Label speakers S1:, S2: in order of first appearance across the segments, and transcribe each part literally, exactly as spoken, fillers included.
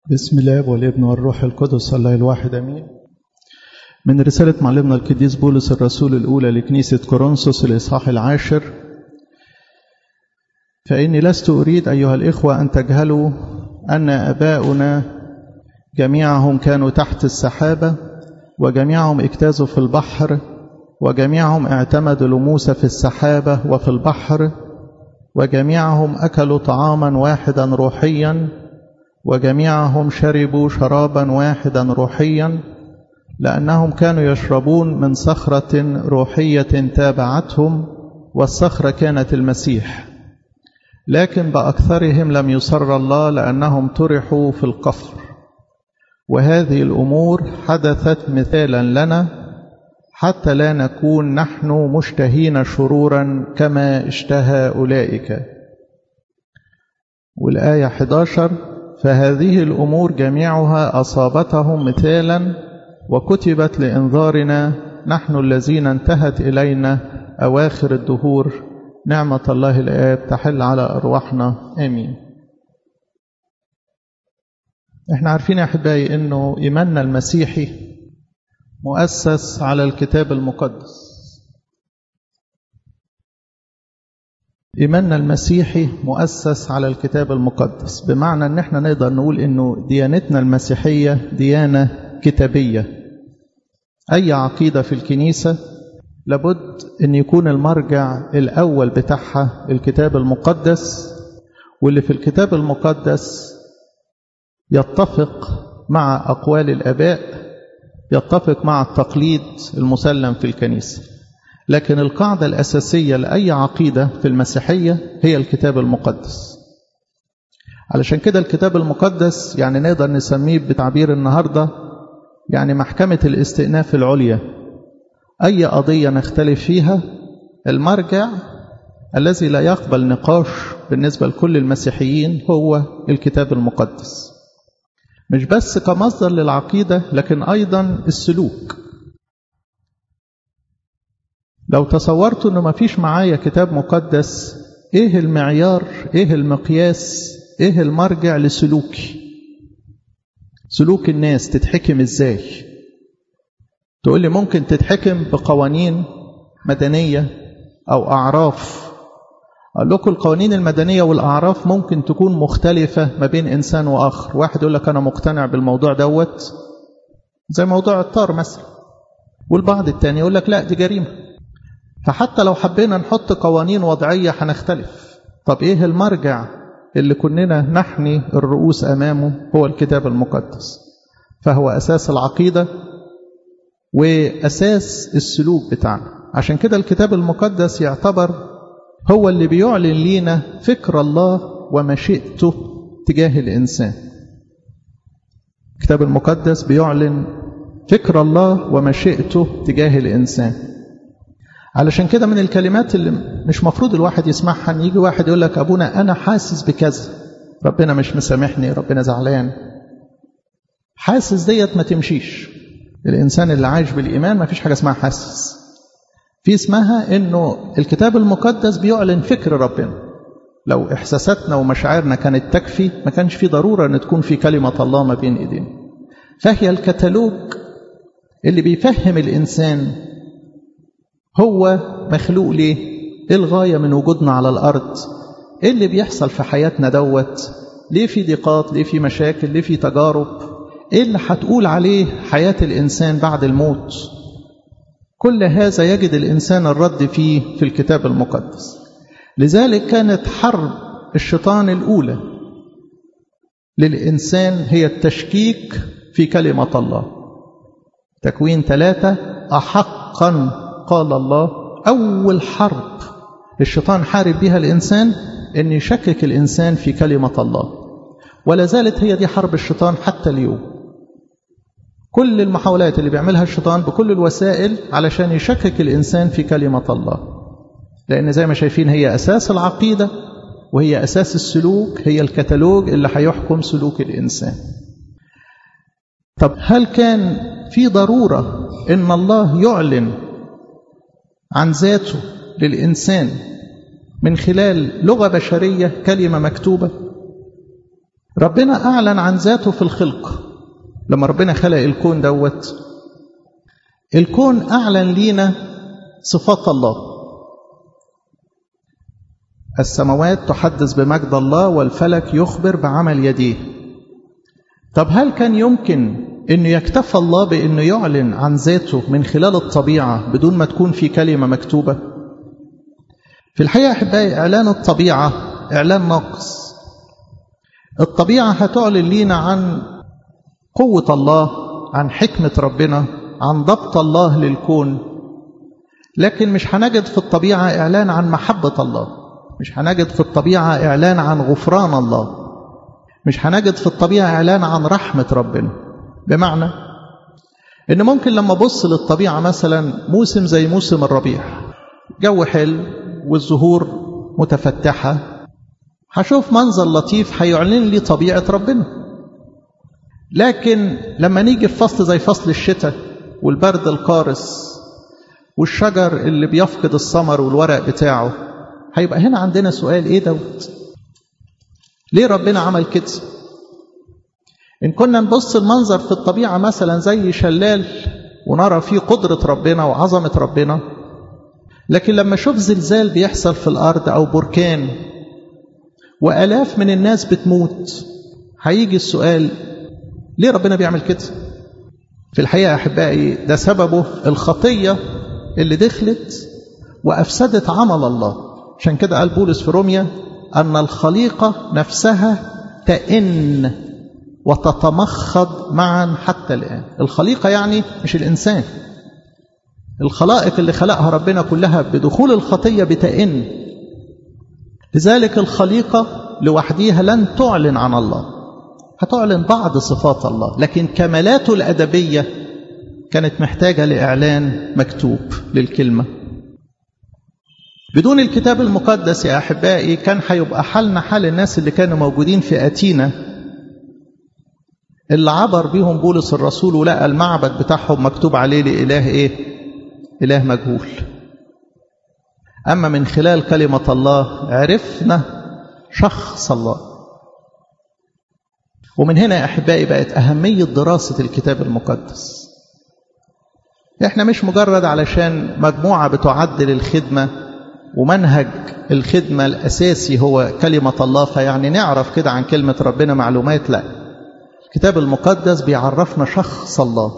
S1: بسم الله والابن والروح القدس الله الواحد امين. من رسالة معلمنا القديس بولس الرسول الأولى لكنيسة كورنثوس الإصحاح العاشر. فإني لست أريد أيها الإخوة أن تجهلوا أن آباؤنا جميعهم كانوا تحت السحابة، وجميعهم اجتازوا في البحر، وجميعهم اعتمدوا لموسى في السحابة وفي البحر، وجميعهم أكلوا طعاما واحدا روحيا، وجميعهم شربوا شرابا واحدا روحيا، لأنهم كانوا يشربون من صخرة روحية تابعتهم، والصخرة كانت المسيح. لكن بأكثرهم لم يسر الله، لأنهم طرحوا في القفر. وهذه الأمور حدثت مثالا لنا، حتى لا نكون نحن مشتهين شرورا كما اشتهى أولئك. والآية إحدى عشر: فهذه الأمور جميعها أصابتهم مثالا، وكتبت لإنذارنا نحن الذين انتهت إلينا أواخر الدهور. نعمة الله الآب تحل على أرواحنا آمين. احنا عارفين يا أحبائي أنه إيماننا المسيحي مؤسس على الكتاب المقدس. إيماننا المسيحي مؤسس على الكتاب المقدس، بمعنى أن احنا نقدر نقول أنه ديانتنا المسيحية ديانة كتابية. أي عقيدة في الكنيسة لابد أن يكون المرجع الأول بتاعها الكتاب المقدس، واللي في الكتاب المقدس يتفق مع أقوال الآباء، يتفق مع التقليد المسلم في الكنيسة. لكن القاعدة الأساسية لأي عقيدة في المسيحية هي الكتاب المقدس. علشان كده الكتاب المقدس يعني نقدر نسميه بتعبير النهاردة يعني محكمة الاستئناف العليا. أي قضية نختلف فيها، المرجع الذي لا يقبل نقاش بالنسبة لكل المسيحيين هو الكتاب المقدس، مش بس كمصدر للعقيدة لكن أيضا السلوك. لو تصورت أنه ما فيش معايا كتاب مقدس، إيه المعيار، إيه المقياس، إيه المرجع لسلوكي؟ سلوك الناس تتحكم إزاي؟ تقول لي ممكن تتحكم بقوانين مدنية أو أعراف. أقول لكم القوانين المدنية والأعراف ممكن تكون مختلفة ما بين إنسان وآخر. واحد يقول لك أنا مقتنع بالموضوع دوت زي موضوع الطار مثلا، والبعض التاني يقول لك لا دي جريمة. فحتى لو حبينا نحط قوانين وضعية هنختلف. طب إيه المرجع اللي كننا نحني الرؤوس أمامه؟ هو الكتاب المقدس. فهو أساس العقيدة وأساس السلوك بتاعنا. عشان كده الكتاب المقدس يعتبر هو اللي بيعلن لينا فكر الله ومشيئته تجاه الإنسان. الكتاب المقدس بيعلن فكر الله ومشيئته تجاه الإنسان. علشان كده من الكلمات اللي مش مفروض الواحد يسمعها ان يجي واحد يقول لك أبونا أنا حاسس بكذا، ربنا مش مسامحني، ربنا زعلان. حاسس ديت ما تمشيش. الإنسان اللي عايش بالإيمان ما فيش حاجة اسمها حاسس. في اسمها إنه الكتاب المقدس بيعلن فكر ربنا. لو إحساساتنا ومشاعرنا كانت تكفي ما كانش في ضرورة أن تكون في كلمة الله ما بين إيدينا. فهي الكتالوج اللي بيفهم الإنسان هو مخلوق ليه، إيه الغاية من وجودنا على الأرض، إيه اللي بيحصل في حياتنا دوت، ليه في ضيقات، ليه في مشاكل، ليه في تجارب، إيه اللي هتقول عليه حياة الإنسان بعد الموت. كل هذا يجد الإنسان الرد فيه في الكتاب المقدس. لذلك كانت حرب الشيطان الأولى للإنسان هي التشكيك في كلمة الله. تكوين ثلاثة: أحقا قال الله. أول حرب الشيطان حارب بها الإنسان أن يشكك الإنسان في كلمة الله، ولا زالت هي دي حرب الشيطان حتى اليوم. كل المحاولات اللي بيعملها الشيطان بكل الوسائل علشان يشكك الإنسان في كلمة الله، لأن زي ما شايفين هي أساس العقيدة وهي أساس السلوك، هي الكتالوج اللي هيحكم سلوك الإنسان. طب هل كان في ضرورة إن الله يعلن عن ذاته للإنسان من خلال لغة بشرية، كلمة مكتوبة؟ ربنا أعلن عن ذاته في الخلق. لما ربنا خلق الكون دوت، الكون أعلن لينا صفات الله. السماوات تحدث بمجد الله والفلك يخبر بعمل يديه. طب هل كان يمكن أنه يكتفى الله بأنه يعلن عن ذاته من خلال الطبيعة بدون ما تكون في كلمة مكتوبة؟ في الحقيقة أحبائي، إعلان الطبيعة إعلان ناقص. الطبيعة هتعلن لينا عن قوة الله، عن حكمة ربنا، عن ضبط الله للكون، لكن مش هنجد في الطبيعة إعلان عن محبة الله، مش هنجد في الطبيعة إعلان عن غفران الله، مش هنجد في الطبيعة إعلان عن رحمة ربنا. بمعنى إن ممكن لما أبص للطبيعة مثلا موسم زي موسم الربيع، جو حلو والزهور متفتحة، هشوف منظر لطيف هيعلن لي طبيعة ربنا. لكن لما نيجي في فصل زي فصل الشتاء والبرد القارس والشجر اللي بيفقد الثمر والورق بتاعه، هيبقى هنا عندنا سؤال: ايه دوت؟ ليه ربنا عمل كده؟ إن كنا نبص المنظر في الطبيعة مثلا زي شلال ونرى فيه قدرة ربنا وعظمة ربنا، لكن لما أشوف زلزال بيحصل في الأرض أو بركان وآلاف من الناس بتموت، هيجي السؤال: ليه ربنا بيعمل كده؟ في الحقيقة أحبائي، ده سببه الخطية اللي دخلت وأفسدت عمل الله. عشان كده قال بولس في روميا أن الخليقة نفسها تئن وتتمخض معا حتى الآن. الخليقة يعني مش الإنسان، الخلائق اللي خلقها ربنا كلها بدخول الخطية بتئن. لذلك الخليقة لوحديها لن تعلن عن الله، هتعلن بعض صفات الله، لكن كمالاته الأدبية كانت محتاجة لإعلان مكتوب للكلمة. بدون الكتاب المقدس يا أحبائي كان هيبقى حالنا حال الناس اللي كانوا موجودين في أتينا، اللي عبر بيهم بولس الرسول ولقى المعبد بتاعهم مكتوب عليه لإله إيه؟ إله مجهول. أما من خلال كلمة الله عرفنا شخص الله. ومن هنا يا أحبائي بقت أهمية دراسة الكتاب المقدس. إحنا مش مجرد علشان مجموعة بتعدل الخدمة ومنهج الخدمة الأساسي هو كلمة الله، فيعني نعرف كده عن كلمة ربنا معلومات. لا، الكتاب المقدس بيعرفنا شخص الله.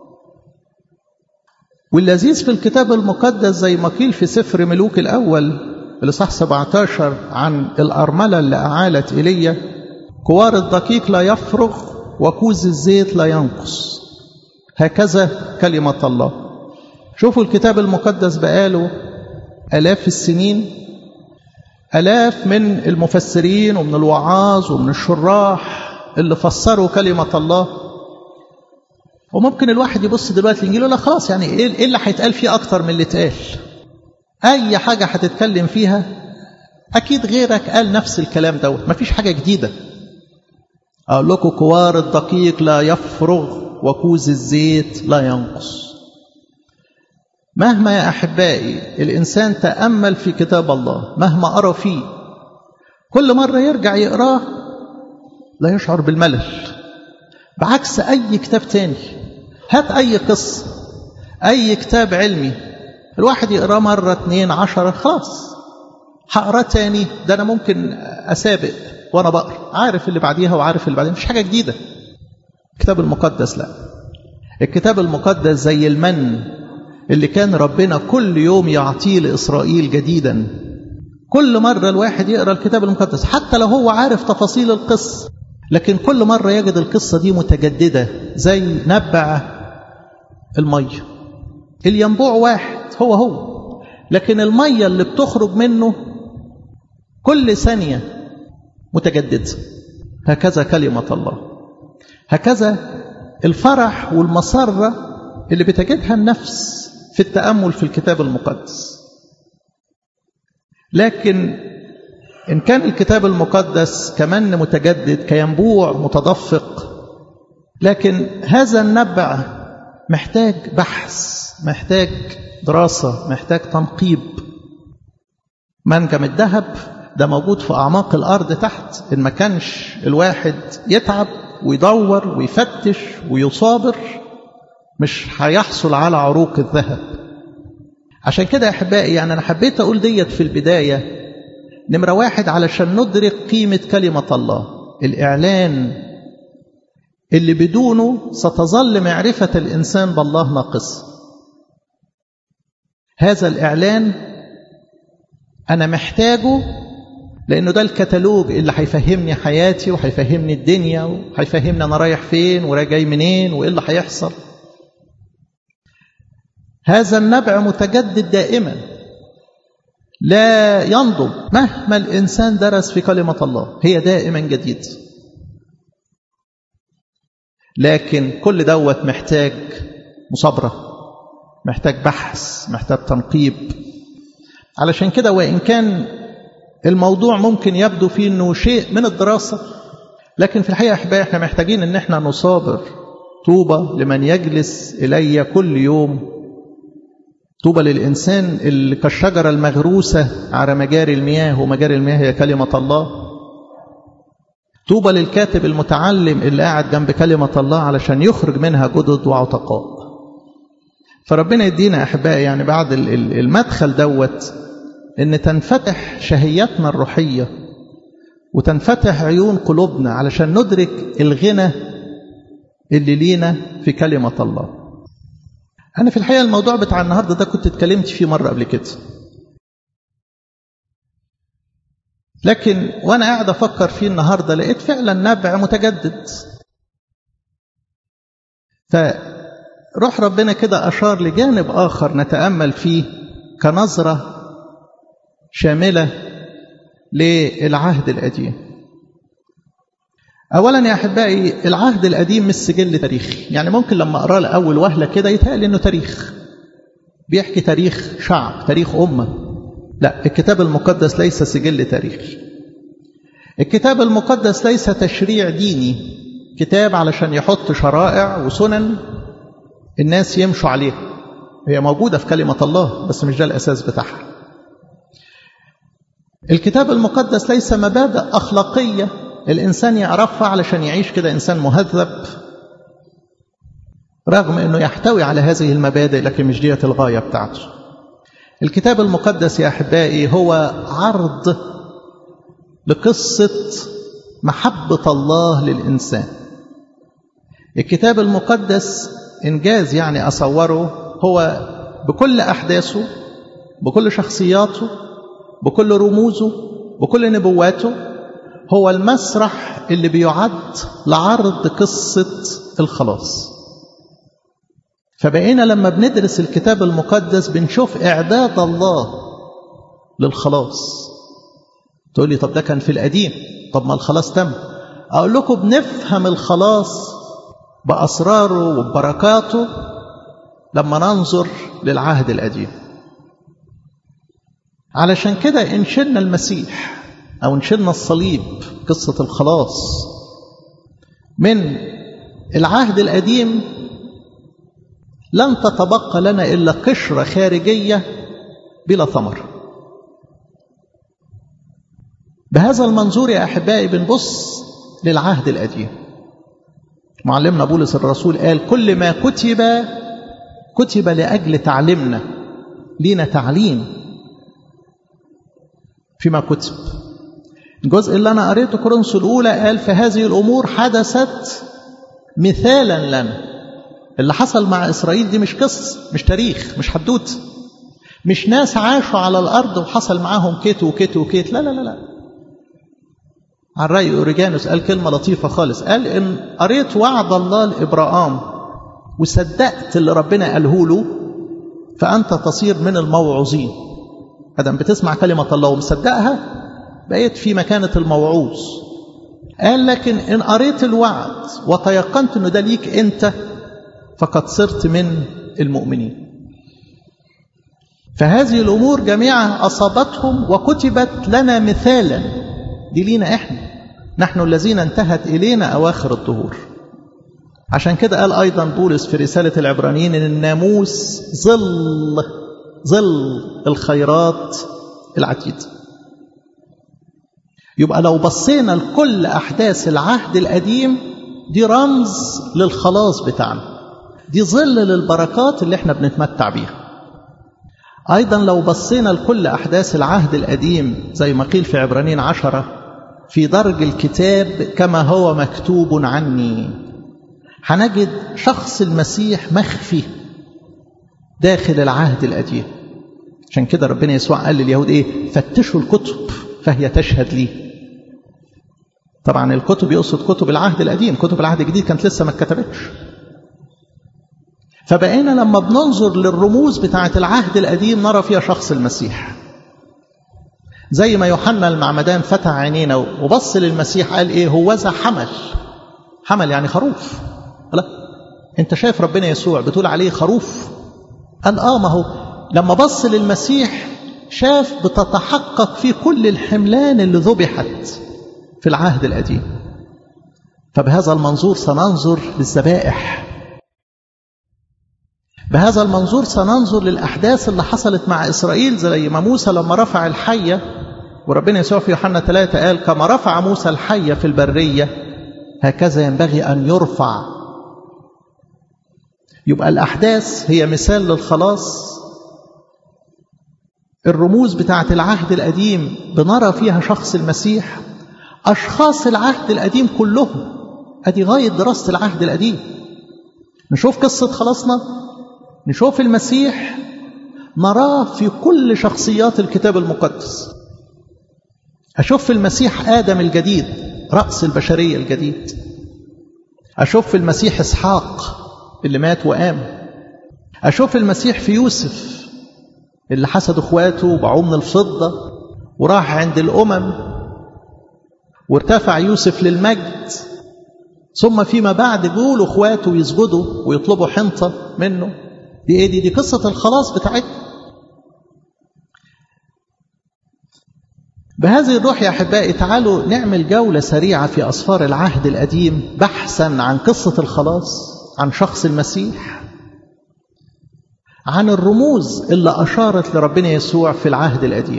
S1: واللذيذ في الكتاب المقدس زي ما قيل في سفر ملوك الأول الإصحاح سبعة عشر عن الأرملة اللي أعالت إيليا: كوار الدقيق لا يفرغ وكوز الزيت لا ينقص، هكذا كلمة الله. شوفوا الكتاب المقدس بقاله آلاف السنين، آلاف من المفسرين ومن الوعاظ ومن الشراح اللي فسروا كلمة الله. وممكن الواحد يبص دلوقتي الإنجيل يقول لا خلاص، يعني إيه اللي هيتقال فيه أكتر من اللي اتقال؟ أي حاجة هتتكلم فيها أكيد غيرك قال نفس الكلام دوت، مفيش حاجة جديدة. أقول لكم كوار الدقيق لا يفرغ وكوز الزيت لا ينقص. مهما يا أحبائي الإنسان تأمل في كتاب الله، مهما قرأ فيه، كل مرة يرجع يقراه لا يشعر بالملل، بعكس أي كتاب تاني. هات أي قصة، أي كتاب علمي، الواحد يقراه مرة اتنين عشرة خلاص، هقراه تاني ده أنا ممكن أسابق وأنا بقرأ، عارف اللي بعديها وعارف اللي بعديها، مفيش حاجة جديدة. الكتاب المقدس لا، الكتاب المقدس زي المن اللي كان ربنا كل يوم يعطيه لإسرائيل جديدا. كل مرة الواحد يقرأ الكتاب المقدس حتى لو هو عارف تفاصيل القصة، لكن كل مرة يجد القصة دي متجددة، زي نبع المية. الينبوع واحد هو هو، لكن المية اللي بتخرج منه كل ثانية متجددة. هكذا كلمة الله، هكذا الفرح والمسرة اللي بتجدها النفس في التأمل في الكتاب المقدس. لكن إن كان الكتاب المقدس كمن متجدد كينبوع متدفق، لكن هذا النبع محتاج بحث، محتاج دراسة، محتاج تنقيب. منجم الذهب ده موجود في أعماق الأرض تحت. إن ما كانش الواحد يتعب ويدور ويفتش ويصابر مش هيحصل على عروق الذهب. عشان كده يا أحبائي يعني أنا حبيت أقول ديت في البداية نمرة واحد علشان ندرك قيمة كلمة الله، الإعلان اللي بدونه ستظل معرفة الإنسان بالله ناقصة. هذا الإعلان أنا محتاجه لأنه ده الكتالوج اللي هيفهمني حياتي وهيفهمني الدنيا وهيفهمني أنا رايح فين وراجع منين وإيه اللي هيحصل. هذا النبع متجدد دائما لا ينضب مهما الإنسان درس في كلمة الله، هي دائما جديد. لكن كل دوت محتاج مصابرة، محتاج بحث، محتاج تنقيب. علشان كده وإن كان الموضوع ممكن يبدو فيه أنه شيء من الدراسة، لكن في الحقيقة أحبائي احنا محتاجين أن احنا نصابر. طوبى لمن يجلس إلي كل يوم، طوبى للإنسان اللي كالشجرة المغروسة على مجاري المياه، ومجاري المياه هي كلمة الله. طوبى للكاتب المتعلم اللي قاعد جنب كلمة الله علشان يخرج منها جدد وعتقاء. فربنا يدينا أحبائي يعني بعد المدخل دوت إن تنفتح شهياتنا الروحية وتنفتح عيون قلوبنا علشان ندرك الغنى اللي لينا في كلمة الله. أنا في الحقيقة الموضوع بتاع النهاردة ده كنت اتكلمت فيه مرة قبل كده، لكن وأنا قاعد أفكر فيه النهاردة لقيت فعلا نبع متجدد. فروح ربنا كده أشار لجانب آخر نتأمل فيه كنظرة شاملة للعهد القديم. أولا يا أحبائي العهد القديم مش سجل تاريخي، يعني ممكن لما أقرأ لأول وهلة كده يتهيأ إنه تاريخ بيحكي تاريخ شعب، تاريخ أمة. لا، الكتاب المقدس ليس سجل تاريخي. الكتاب المقدس ليس تشريع ديني، كتاب علشان يحط شرائع وسنن الناس يمشوا عليها. هي موجودة في كلمة الله بس مش ده الأساس بتاعها. الكتاب المقدس ليس مبادئ أخلاقية الإنسان يعرفها علشان يعيش كده إنسان مهذب، رغم أنه يحتوي على هذه المبادئ لكن مش ديت الغاية بتاعته. الكتاب المقدس يا أحبائي هو عرض لقصة محبة الله للإنسان. الكتاب المقدس إنجاز يعني أصوره هو بكل أحداثه، بكل شخصياته، بكل رموزه، بكل نبواته، هو المسرح اللي بيعد لعرض قصة الخلاص. فبقينا لما بندرس الكتاب المقدس بنشوف إعداد الله للخلاص. تقول لي طب ده كان في القديم، طب ما الخلاص تم. أقول لكم بنفهم الخلاص بأسراره وبركاته لما ننظر للعهد القديم. علشان كده إن شلنا المسيح أو إن شلنا الصليب، قصة الخلاص من العهد القديم، لن تتبقى لنا إلا قشرة خارجية بلا ثمر. بهذا المنظور يا أحبائي بنبص للعهد القديم. معلمنا بولس الرسول قال كل ما كتب كتب لأجل تعليمنا، لينا تعليم فيما كتب. الجزء اللي أنا قريته كورنثوس الأولى قال فهذه الأمور حدثت مثالا لنا. اللي حصل مع إسرائيل دي مش قصة، مش تاريخ، مش حدوت، مش ناس عاشوا على الأرض وحصل معاهم كيت وكيت وكيت. لا لا لا لا. عن رأي أوريجانوس قال كلمة لطيفة خالص، قال إن قريت وعد الله لإبراهام وصدقت اللي ربنا قاله له فأنت تصير من الموعوظين. أدم بتسمع كلمة الله ومصدقها بقيت في مكانة الموعوظ. قال لكن إن قريت الوعد وتيقنت إنه ده ليك أنت فقد صرت من المؤمنين. فهذه الأمور جميعها أصابتهم وكتبت لنا مثالا، دي لينا إحنا، نحن الذين انتهت إلينا أواخر الظهور. عشان كده قال أيضا بولس في رسالة العبرانيين إن الناموس ظل ظل الخيرات العتيدة. يبقى لو بصينا لكل أحداث العهد القديم دي رمز للخلاص بتاعنا، دي ظل للبركات اللي احنا بنتمتع بيها. أيضا لو بصينا لكل أحداث العهد القديم زي ما قيل في عبرانيين عشرة في درج الكتاب كما هو مكتوب عني، هنجد شخص المسيح مخفي داخل العهد القديم. عشان كده ربنا يسوع قال لليهود ايه؟ فتشوا الكتب فهي تشهد لي. طبعا الكتب يقصد كتب العهد القديم، كتب العهد الجديد كانت لسه ما اتكتبتش. فبقينا لما بننظر للرموز بتاعة العهد القديم نرى فيها شخص المسيح. زي ما يوحنا المعمدان فتح عينينا وبص للمسيح قال ايه؟ هوذا حمل. حمل يعني خروف. لا انت شايف ربنا يسوع بتقول عليه خروف؟ قال اه، ما هو لما بص للمسيح شاف بتتحقق فيه كل الحملان اللي ذبحت في العهد القديم. فبهذا المنظور سننظر للذبائح، بهذا المنظور سننظر للأحداث اللي حصلت مع إسرائيل، زي ما موسى لما رفع الحية، وربنا يسوع في يوحنا ثلاثة قال كما رفع موسى الحية في البرية هكذا ينبغي أن يرفع. يبقى الأحداث هي مثال للخلاص. الرموز بتاعت العهد القديم بنرى فيها شخص المسيح. أشخاص العهد القديم كلهم، أدي غاية دراسة العهد القديم. نشوف قصة خلاصنا، نشوف المسيح، نراه في كل شخصيات الكتاب المقدس. أشوف في المسيح آدم الجديد رأس البشرية الجديد. أشوف في المسيح إسحاق اللي مات وقام. أشوف في المسيح في يوسف اللي حسد اخواته وباعوه من الفضة وراح عند الأمم وارتفع يوسف للمجد، ثم فيما بعد بيقولوا اخواته يسجدوا ويطلبوا حنطة منه. دي ايه دي؟ دي قصة الخلاص بتاعتنا. بهذه الروح يا أحبائي تعالوا نعمل جولة سريعة في أسفار العهد القديم بحثا عن قصة الخلاص، عن شخص المسيح، عن الرموز اللي أشارت لربنا يسوع في العهد القديم.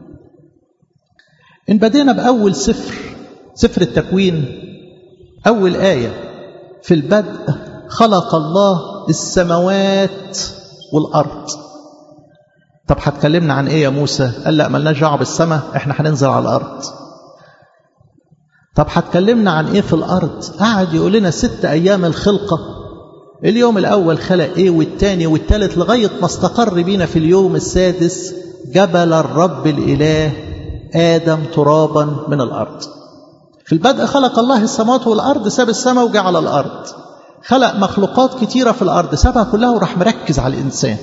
S1: إن بدينا بأول سفر، سفر التكوين، أول آية: في البدء خلق الله السماوات والأرض. طب هتكلمنا عن إيه يا موسى؟ قال لا ملناش دعوه بالسماء، إحنا هننزل على الأرض. طب هتكلمنا عن إيه في الأرض؟ قعد يقول لنا ست أيام الخلقة. اليوم الأول خلق إيه والتاني والتالت لغاية ما استقر بينا في اليوم السادس جبل الرب الإله آدم ترابا من الأرض. في البدء خلق الله السماوات والأرض، ساب السماء وجاء على الأرض. خلق مخلوقات كتيرة في الأرض، سابها كلها وراح مركز على الإنسان.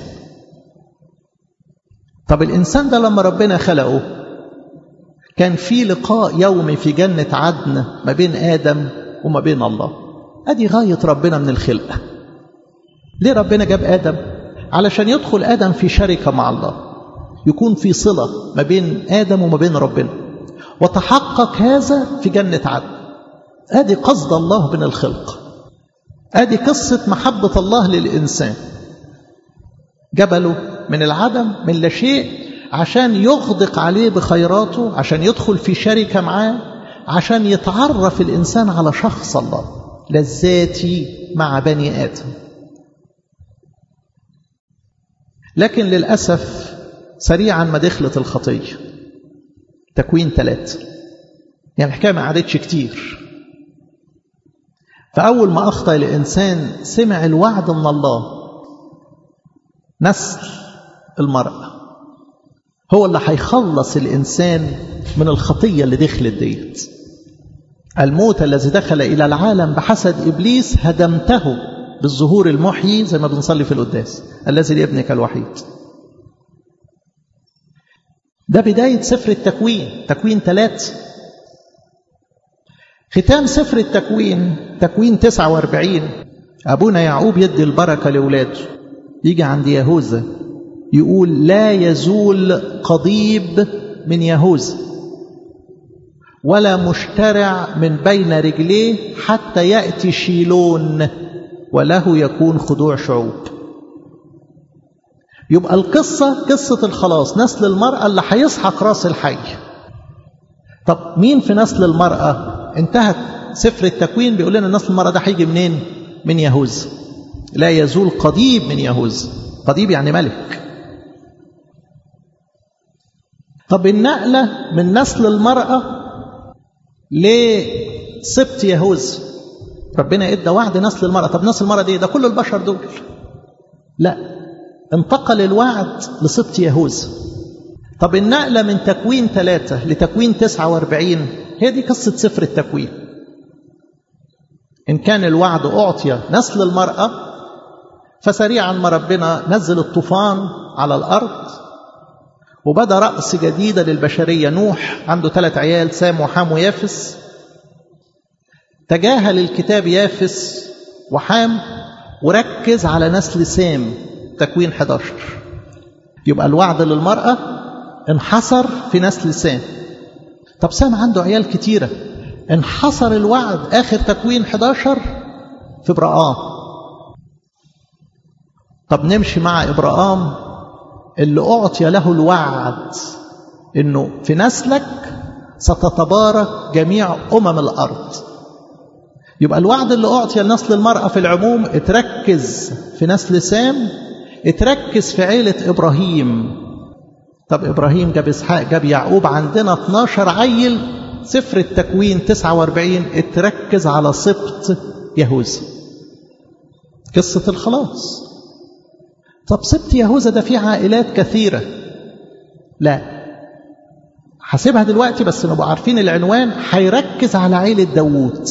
S1: طب الإنسان ده لما ربنا خلقه كان في لقاء يومي في جنة عدن ما بين آدم وما بين الله. أدي غاية ربنا من الخلقة. ليه ربنا جاب آدم؟ علشان يدخل آدم في شركة مع الله، يكون في صلة ما بين آدم وما بين ربنا، وتحقق هذا في جنة عدن. أدي قصد الله من الخلق، أدي قصة محبة الله للإنسان. جبله من العدم، من لا شيء، عشان يغدق عليه بخيراته، عشان يدخل في شركة معاه، عشان يتعرف الإنسان على شخص الله لذاتي مع بني آدم. لكن للأسف سريعا ما دخلت الخطية. تكوين ثلاثة، يعني الحكاية ما قعدتش كتير. فأول ما أخطأ الإنسان سمع الوعد من الله، نسل المرأة هو اللي هيخلص الإنسان من الخطية اللي دخلت ديت. الموت الذي دخل إلى العالم بحسد إبليس هدمته بالظهور المحيي، زي ما بنصلي في القداس: الذي لابنك الوحيد. ده بداية سفر التكوين، تكوين ثلاثة. ختام سفر التكوين، تكوين تسعة واربعين، أبونا يعقوب يدي البركة لأولاده. يجي عند يهوذا يقول: لا يزول قضيب من يهوذا ولا مشترع من بين رجليه حتى يأتي شيلون وله يكون خضوع شعوب. يبقى القصة قصة الخلاص، نسل المرأة اللي هيسحق راس الحي. طب مين في نسل المرأة؟ انتهت سفر التكوين بيقول لنا نسل المرأة ده هيجي منين؟ من يهوذا. لا يزول قضيب من يهوذا. قضيب يعني ملك. طب النقلة من نسل المرأة لسبط يهوذا، ربنا ادى وعد نسل المرأة. طب نسل المرأة دي ده كل البشر دول؟ لا، انتقل الوعد لسبط يهوذا. طب النقلة من تكوين ثلاثة لتكوين تسعة واربعين هي دي قصة سفر التكوين. إن كان الوعد أعطي نسل المرأة، فسريعا ما ربنا نزل الطوفان على الأرض وبدأ رأس جديدة للبشرية. نوح عنده ثلاث عيال، سام وحام ويافس. تجاهل الكتاب يافس وحام وركز على نسل سام، تكوين إحدى عشر. يبقى الوعد للمرأة انحصر في نسل سام. طب سام عنده عيال كتيرة، انحصر الوعد آخر تكوين إحدى عشر في إبراهام. طب نمشي مع إبراهام اللي أعطي له الوعد إنه في نسلك ستتبارك جميع أمم الأرض. يبقى الوعد اللي أعطي لنسل المرأة في العموم اتركز في نسل سام، اتركز في عيلة إبراهيم. طب إبراهيم جاب إسحاق جاب يعقوب، عندنا اتناشر عيل. سفر التكوين تسعة واربعين اتركز على سبط يهوذا، قصة الخلاص. طب سبط يهوذا ده فيه عائلات كثيرة؟ لا، حاسبها دلوقتي بس نبقى عارفين العنوان. هيركز على عيلة داوود،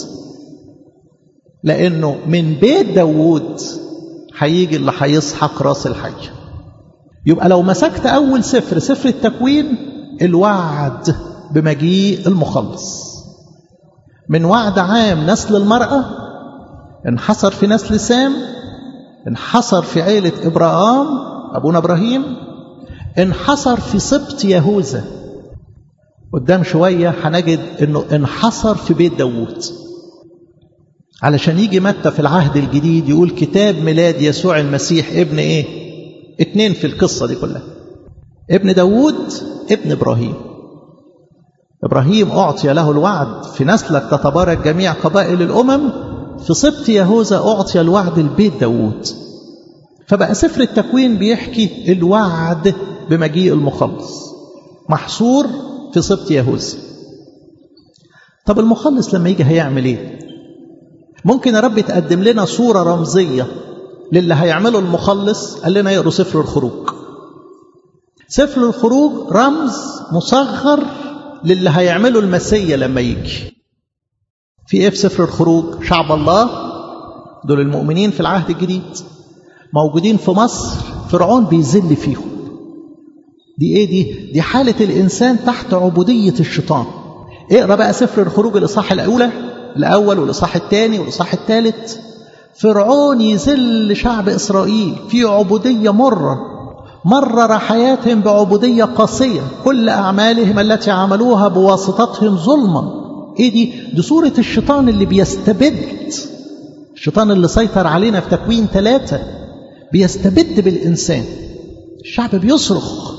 S1: لأنه من بيت داوود هيجي اللي هيسحق راس الحي. يبقى لو مسكت أول سفر سفر التكوين، الوعد بمجيء المخلص من وعد عام نسل المرأة انحصر في نسل سام، انحصر في عيلة إبراهام أبونا إبراهيم، انحصر في سبط يهوذا. قدام شوية هنجد أنه انحصر في بيت داوود، علشان يجي متى في العهد الجديد يقول كتاب ميلاد يسوع المسيح ابن ايه؟ اتنين في القصة دي كلها، ابن داوود ابن إبراهيم. إبراهيم أعطي له الوعد في نسلك تتبارك جميع قبائل الأمم. في سبط يهوذا أعطي الوعد البيت داوود. فبقى سفر التكوين بيحكي الوعد بمجيء المخلص محصور في سبط يهوذا. طب المخلص لما يجي هيعمل ايه؟ ممكن يا رب تقدم لنا صورة رمزية للي هيعمله المخلص. قال لنا يقروا سفر الخروج. سفر الخروج رمز مصغر للي هيعمله المسيا لما يجي. في ايه في سفر الخروج؟ شعب الله دول المؤمنين في العهد الجديد موجودين في مصر، فرعون بيذل فيهم. دي ايه دي؟ دي حالة الإنسان تحت عبودية الشيطان. اقرأ بقى سفر الخروج الإصحاح الأولى الأول والإصحاح الثاني والإصحاح الثالث. فرعون يذل شعب إسرائيل في عبودية مرة، مرر حياتهم بعبودية قاسية، كل أعمالهم التي عملوها بواسطتهم ظلما. إيه دي؟ دي صورة الشيطان اللي بيستبد، الشيطان اللي سيطر علينا في تكوين ثلاثة بيستبد بالإنسان. الشعب بيصرخ.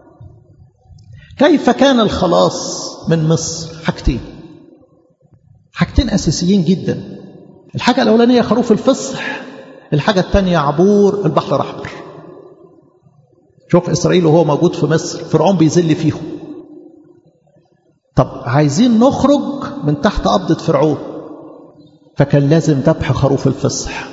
S1: كيف كان الخلاص من مصر؟ حاجتين حاجتين أساسيين جدا. الحاجة الأولانية خروف الفصح، الحاجة الثانية عبور البحر الأحمر. شوف إسرائيل وهو موجود في مصر فرعون بيذل فيهم. طب عايزين نخرج من تحت قبضة فرعون، فكان لازم ذبح خروف الفصح.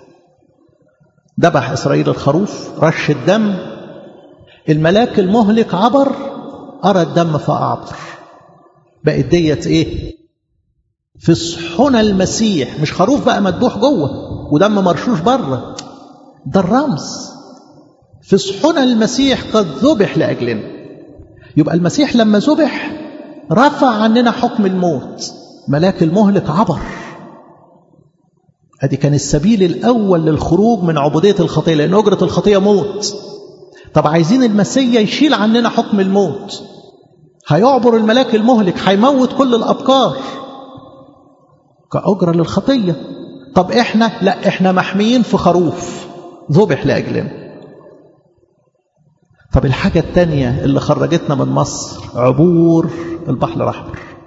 S1: ذبح إسرائيل الخروف، رش الدم، الملاك المهلك عبر، أرى الدم فأعبر. بقت ديت إيه؟ فصحنا المسيح. مش خروف بقى مذبوح جوه ودم مرشوش بره، ده الرمز. فصحنا المسيح قد ذبح لأجلنا. يبقى المسيح لما ذبح رفع عننا حكم الموت، ملاك المهلك عبر. ادي كان السبيل الأول للخروج من عبودية الخطية، لأن أجرة الخطية موت. طب عايزين المسيح يشيل عننا حكم الموت، هيعبر الملاك المهلك، هيموت كل الأبكار كأجرة للخطية. طب إحنا لا، إحنا محميين في خروف ذبح لأجلنا. طب الحاجة التانية اللي خرجتنا من مصر عبور البحر الأحمر.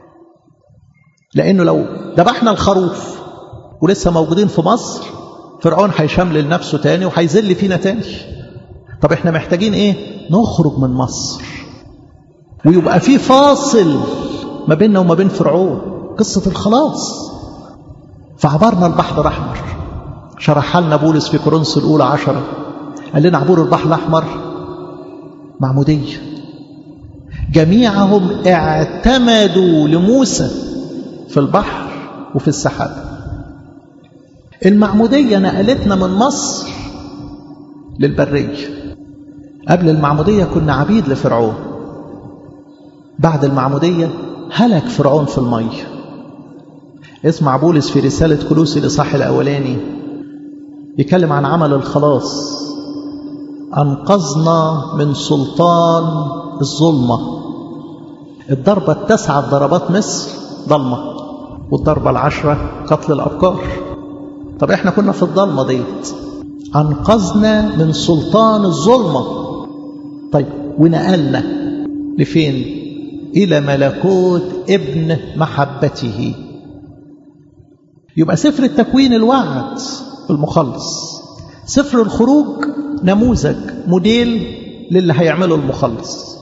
S1: لأنه لو ذبحنا الخروف ولسه موجودين في مصر فرعون هيشمل نفسه تاني وهيذل فينا تاني. طب احنا محتاجين ايه؟ نخرج من مصر ويبقى في فاصل ما بيننا وما بين فرعون، قصة الخلاص. فعبرنا البحر الأحمر، شرحها لنا بولس في كورنثوس الأولى عشرة، قال لنا عبور البحر الأحمر معمودية. جميعهم اعتمدوا لموسى في البحر وفي السحاب. المعمودية نقلتنا من مصر للبرية. قبل المعمودية كنا عبيد لفرعون، بعد المعمودية هلك فرعون في المية. اسمع بولس في رسالة كولوسي الإصحاح الأولاني يتكلم عن عمل الخلاص. أنقذنا من سلطان الظلمة. الضربة التسعة في ضربات مصر ضلمة، والضربة العشرة قتل الأبكار. طب احنا كنا في الضلمة ديت، أنقذنا من سلطان الظلمة. طيب ونقلنا لفين؟ إلى ملكوت ابن محبته. يبقى سفر التكوين الوعد المخلص، سفر الخروج نموذج موديل للي هيعمله المخلص.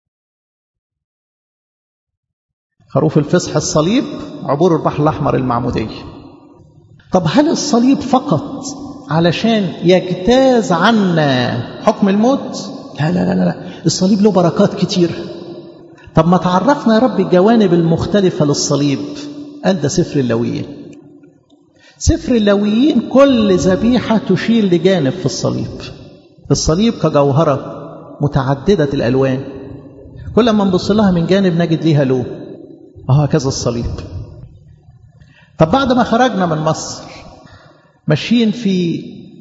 S1: خروف الفصح الصليب، عبور البحر الأحمر المعمودية. طب هل الصليب فقط علشان يجتاز عنا حكم الموت؟ لا لا لا لا، الصليب له بركات كتير. طب ما تعرفنا يا رب الجوانب المختلفة للصليب؟ قال ده سفر اللاويين. سفر اللاويين كل ذبيحة تشير لجانب في الصليب. الصليب كجوهرة متعددة الألوان، كل ما نبص لها من جانب نجد ليها لون. وهكذا الصليب. طب بعد ما خرجنا من مصر ماشيين في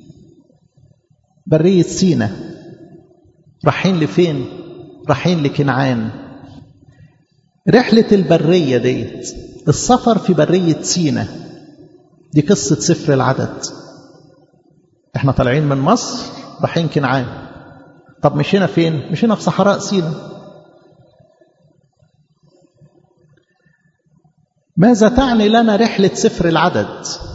S1: برية سينا، رايحين لفين؟ رايحين لكنعان. رحلة البرية ديت، السفر في برية سينا، دي قصة سفر العدد. احنا طالعين من مصر رايحين كنعان. طب مشينا فين؟ مشينا في صحراء سينا. ماذا تعني لنا رحلة سفر العدد؟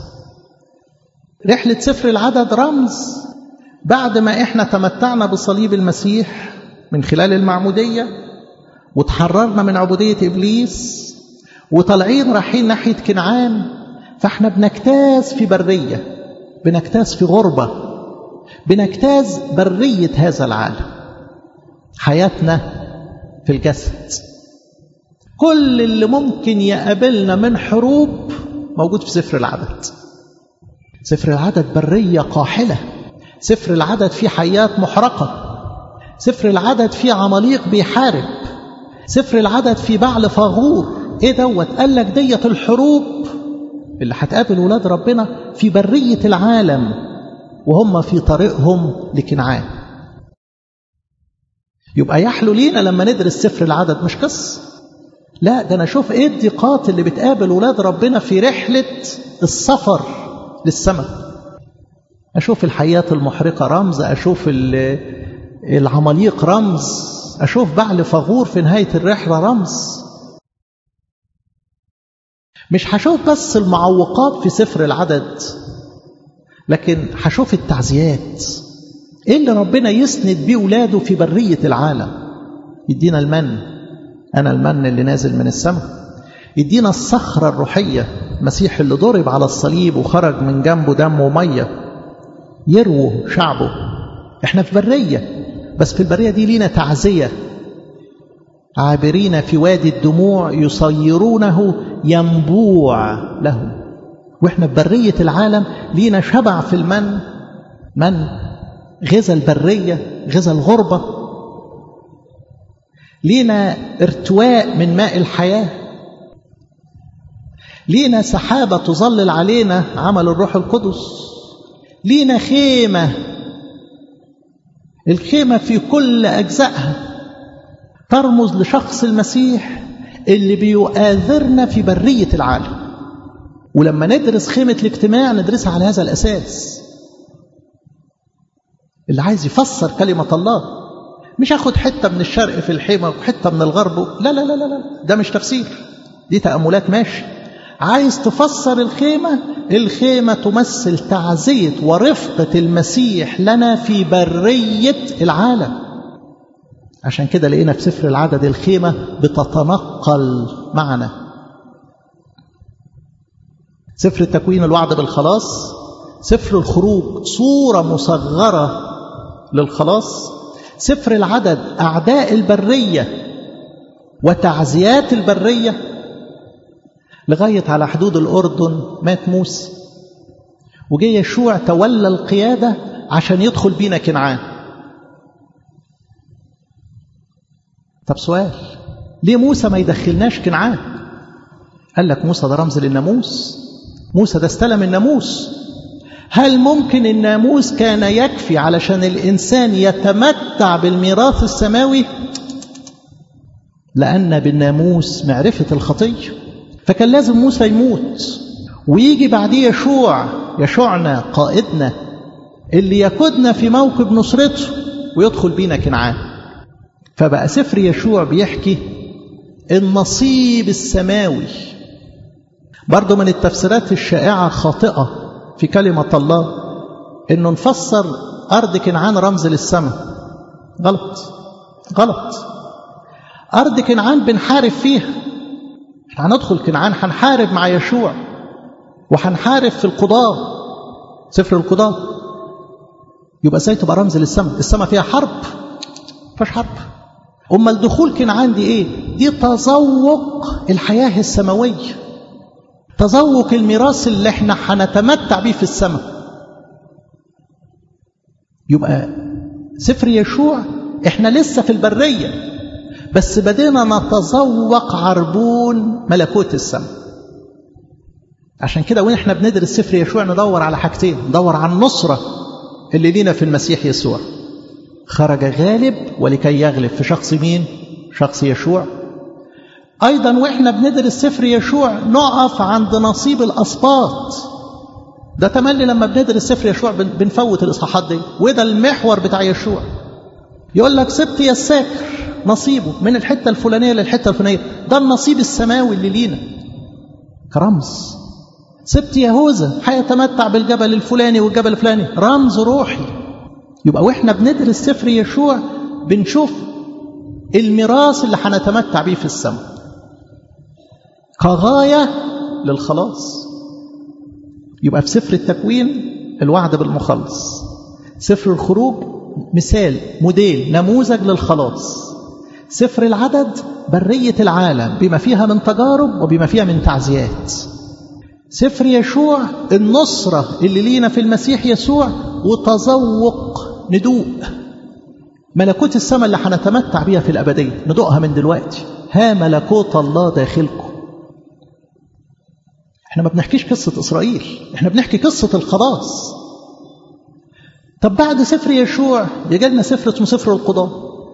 S1: رحلة سفر العدد رمز بعد ما احنا تمتعنا بصليب المسيح من خلال المعمودية وتحررنا من عبودية إبليس وطالعين رايحين ناحية كنعان، فاحنا بنجتاز في برية، بنجتاز في غربة، بنجتاز برية هذا العالم. حياتنا في الجسد، كل اللي ممكن يقابلنا من حروب موجود في سفر العدد. سفر العدد برية قاحلة، سفر العدد فيه حيات محرقة، سفر العدد فيه عماليق بيحارب، سفر العدد فيه بعل فاغور. ايه دوت؟ قال لك ديت الحروب اللي هتقابل ولاد ربنا في برية العالم وهم في طريقهم لكنعان. يبقى يحلو لينا لما ندرس سفر العدد مش قصة، لا، ده انا اشوف ايه الضيقات اللي بتقابل ولاد ربنا في رحلة السفر للسماء. اشوف الحيات المحرقة رمز، اشوف العماليق رمز، اشوف بعل فغور في نهاية الرحلة رمز. مش هشوف بس المعوقات في سفر العدد، لكن هشوف التعزيات. ايه اللي ربنا يسند بيه ولاده في برية العالم؟ يدينا المن، أنا المن اللي نازل من السماء. يدينا الصخرة الروحية، مسيح اللي ضرب على الصليب وخرج من جنبه دم ومية يروه شعبه. احنا في برية، بس في البرية دي لينا تعزية. عابرين في وادي الدموع يصيرونه ينبوع لهم. واحنا في برية العالم لينا شبع في المن، من غذى البرية، غذى الغربة. لينا ارتواء من ماء الحياة، لينا سحابة تظلل علينا عمل الروح القدس، لينا خيمة، الخيمة في كل أجزائها ترمز لشخص المسيح اللي بيؤاذرنا في برية العالم. ولما ندرس خيمة الاجتماع ندرسها على هذا الأساس. اللي عايز يفسر كلمة الله مش أخد حتة من الشرق في الحيمة وحتة من الغرب، لا لا لا لا، ده مش تفسير، دي تأملات ماشي. عايز تفسر الخيمة، الخيمة تمثل تعزية ورفقة المسيح لنا في برية العالم. عشان كده لقينا في سفر العدد الخيمة بتتنقل معنا. سفر التكوين الوعد بالخلاص، سفر الخروج صورة مصغرة للخلاص، سفر العدد أعداء البرية وتعزيات البرية، لغاية على حدود الأردن مات موسى، وجه يشوع تولى القيادة عشان يدخل بينا كنعان. طب سؤال، ليه موسى ما يدخلناش كنعان؟ قال لك موسى ده رمز للناموس، موسى ده استلم الناموس. هل ممكن الناموس كان يكفي علشان الإنسان يتمتع بالميراث السماوي؟ لأن بالناموس معرفة الخطية، فكان لازم موسى يموت ويجي بعديه يشوع، يشوعنا قائدنا اللي يقودنا في موكب نصرته ويدخل بينا كنعان. فبقى سفر يشوع بيحكي النصيب السماوي. برضو من التفسيرات الشائعة خاطئة في كلمة الله إنه نفسر أرض كنعان رمز للسماء. غلط غلط. أرض كنعان بنحارب فيها، هندخل كنعان هنحارب مع يشوع وهنحارب في القضاء، سفر القضاء. يبقى ازاي تبقى رمز للسماء؟ السماء فيها حرب، مفيش حرب. أما الدخول كنعان دي ايه؟ دي تذوق الحياة السماوية، تذوق الميراث اللي احنا هنتمتع بيه في السماء. يبقى سفر يشوع احنا لسه في البرية، بس بدينا نتذوق عربون ملكوت السماء. عشان كده واحنا بندرس سفر يشوع ندور على حاجتين، ندور على النصرة اللي لينا في المسيح يسوع، خرج غالب ولكي يغلب، في شخص مين؟ شخص يشوع. أيضا وإحنا بندرس سفر يشوع نقف عند نصيب الأسباط. ده تملي لما بندرس سفر يشوع بنفوت الإصحاحات دي، وده المحور بتاع يشوع. يقول لك سبت يا الساكر نصيبه من الحتة الفلانية للحتة الفلانية، ده النصيب السماوي اللي لينا كرمز. سبت يهوذا هيتمتع بالجبل الفلاني والجبل الفلاني، رمز روحي. يبقى واحنا بندرس سفر يشوع بنشوف الميراث اللي هنتمتع بيه في السماء كغاية للخلاص. يبقى في سفر التكوين الوعد بالمخلص، سفر الخروج مثال موديل نموذج للخلاص، سفر العدد برية العالم بما فيها من تجارب وبما فيها من تعزيات، سفر يشوع النصرة اللي لينا في المسيح يسوع وتذوق ندوق ملكوت السماء اللي هنتمتع بيها في الأبدية، ندوقها من دلوقتي. ها ملكوت الله داخلكم. احنا ما بنحكيش قصة إسرائيل، احنا بنحكي قصة الخلاص. طب بعد سفر يشوع يجي لنا سفر اسمه سفر القضاء.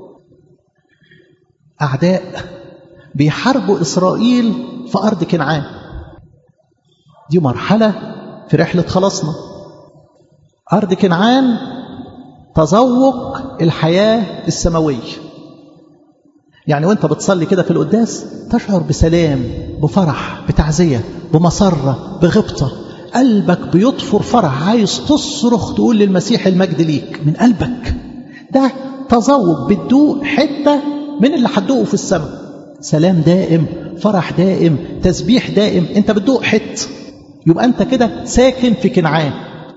S1: أعداء بيحاربوا إسرائيل في أرض كنعان. دي مرحلة في رحلة خلاصنا. أرض كنعان تذوق الحياة السماوية. يعني وانت بتصلي كده في القداس تشعر بسلام، بفرح، بتعزية، بمسرة، بغبطة، قلبك بيطفر فرح، عايز تصرخ تقول للمسيح المجد ليك من قلبك. ده تذوق، بتدوق حتة من اللي هتدوقه في السماء، سلام دائم، فرح دائم، تسبيح دائم، انت بتدوق حتة. يبقى انت كده ساكن في كنعان،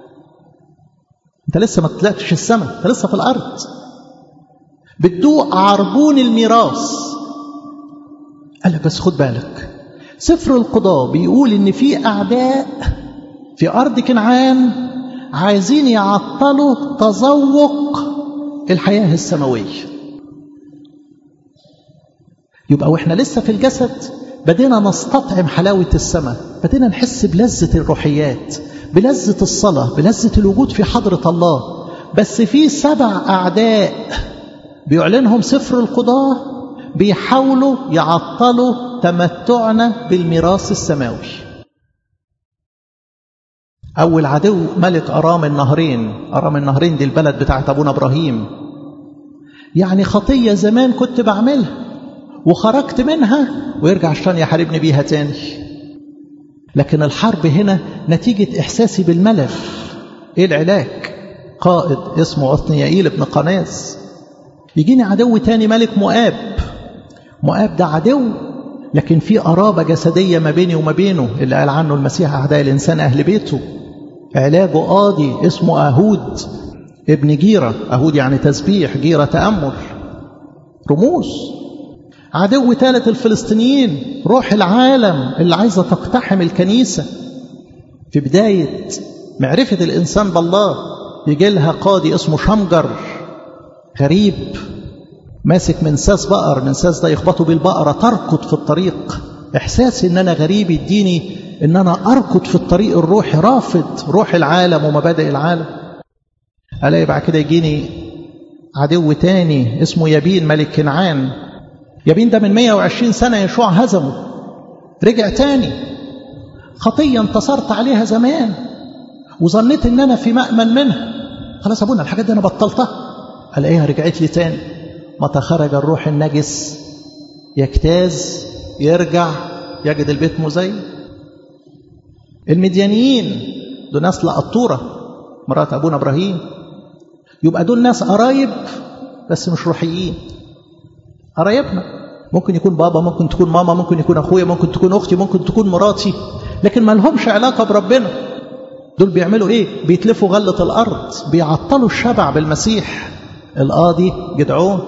S1: انت لسه ما طلعتش السماء، انت لسه في الارض، بتدوق عربون الميراث. قال لك بس خد بالك، سفر القضاء بيقول ان في اعداء في ارض كنعان عايزين يعطلوا تذوق الحياة السماوية. يبقى واحنا لسه في الجسد بدينا نستطعم حلاوة السماء، بدينا نحس بلذة الروحيات، بلذة الصلاة، بلذة الوجود في حضرة الله. بس في سبع أعداء بيعلنهم سفر القضاء بيحاولوا يعطلوا تمتعنا بالميراث السماوي. أول عدو ملك أرام النهرين. أرام النهرين دي البلد بتاعت أبونا إبراهيم. يعني خطية زمان كنت بعملها وخرجت منها ويرجع الشيطان يحاربني بيها تاني. لكن الحرب هنا نتيجة إحساسي بالملل. إيه العلاج؟ قائد اسمه عثنيائيل ابن قناز، يجيني عدو تاني ملك مؤاب. مؤاب ده عدو، لكن في قرابة جسدية ما بيني وما بينه، اللي قال عنه المسيح أعداء الإنسان أهل بيته. علاجه قاضي اسمه أهود ابن جيرة. أهود يعني تسبيح، جيرة تأمل، رموز. عدو ثالث الفلسطينيين، روح العالم اللي عايزة تقتحم الكنيسة. في بداية معرفة الإنسان بالله يجي لها قاضي اسمه شمجر، غريب، ماسك منساس بقر. منساس ده يخبطوا بالبقرة تركض في الطريق. إحساسي إن أنا غريب يديني إن أنا أركض في الطريق الروحي، رافض روح العالم ومبادئ العالم. ألاقي بعد كده يجيني عدو تاني اسمه يابين ملك كنعان. يابين ده من مئة وعشرين سنة يشوع هزمه، رجع تاني. خطية انتصرت عليها زمان وظنيت إن أنا في مأمن منها، خلاص أبونا الحاجات دي أنا بطلتها، ألاقيها رجعت لي تاني. متى خرج الروح النجس يجتاز، يرجع يجد البيت مزين. المديانيين دول ناس لقطورة، مرات أبونا إبراهيم. يبقى دول ناس قرايب بس مش روحيين. قرايبنا ممكن يكون بابا، ممكن تكون ماما، ممكن يكون أخويا، ممكن تكون أختي، ممكن تكون مراتي، لكن ما لهمش علاقة بربنا. دول بيعملوا إيه؟ بيتلفوا غلة الأرض، بيعطلوا الشبع بالمسيح. القاضي جدعون.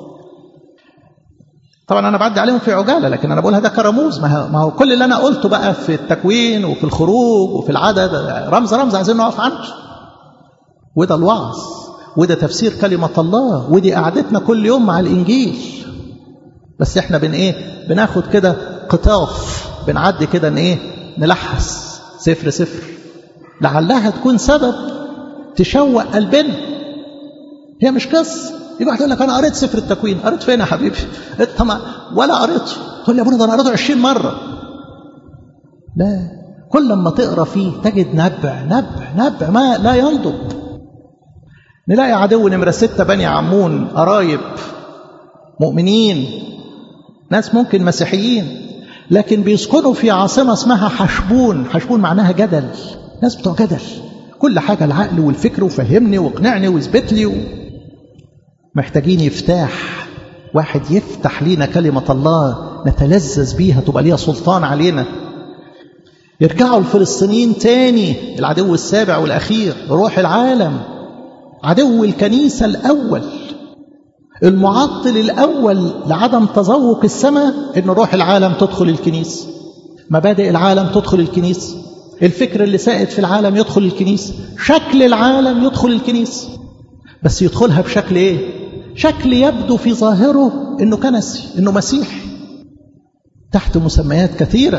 S1: طبعا أنا بعدي عليهم في عجالة، لكن أنا بقولها ده كرموز. ما هو كل اللي أنا قلته بقى في التكوين وفي الخروج وفي العدد رمز رمز عايزين نقف عنه. وده الوعظ، وده تفسير كلمة الله، ودي قعدتنا كل يوم مع الإنجيل. بس إحنا بن إيه؟ بناخد كده قطاف، بنعدي كده إن إيه؟ نلحس سفر سفر، لعلها تكون سبب تشوق قلبنا. هي مش قصة. يجي واحد يقول لك أنا قريت سفر التكوين. قريت فين يا حبيبي؟ طبعا ولا قريته. تقول لي يا ابونا ده أنا قريته عشرين مرة. لا، كل ما تقرأ فيه تجد نبع نبع نبع ما لا ينضب. نلاقي عدو نمرة ستة بني عمون، قرايب مؤمنين، ناس ممكن مسيحيين، لكن بيسكنوا في عاصمة اسمها حشبون. حشبون معناها جدل، ناس بتوع جدل، كل حاجة العقل والفكر، وفهمني واقنعني واثبت لي و... محتاجين يفتح، واحد يفتح لينا كلمة الله نتلذذ بيها، تبقى ليها سلطان علينا. يرجعوا الفلسطينيين تاني، العدو السابع والأخير، روح العالم، عدو الكنيسة الأول، المعطل الأول لعدم تذوق السماء، إن روح العالم تدخل الكنيسة، مبادئ العالم تدخل الكنيسة، الفكر اللي سائد في العالم يدخل الكنيسة، شكل العالم يدخل الكنيسة. بس يدخلها بشكل إيه؟ شكل يبدو في ظاهره إنه كنسي، إنه مسيحي، تحت مسميات كثيرة،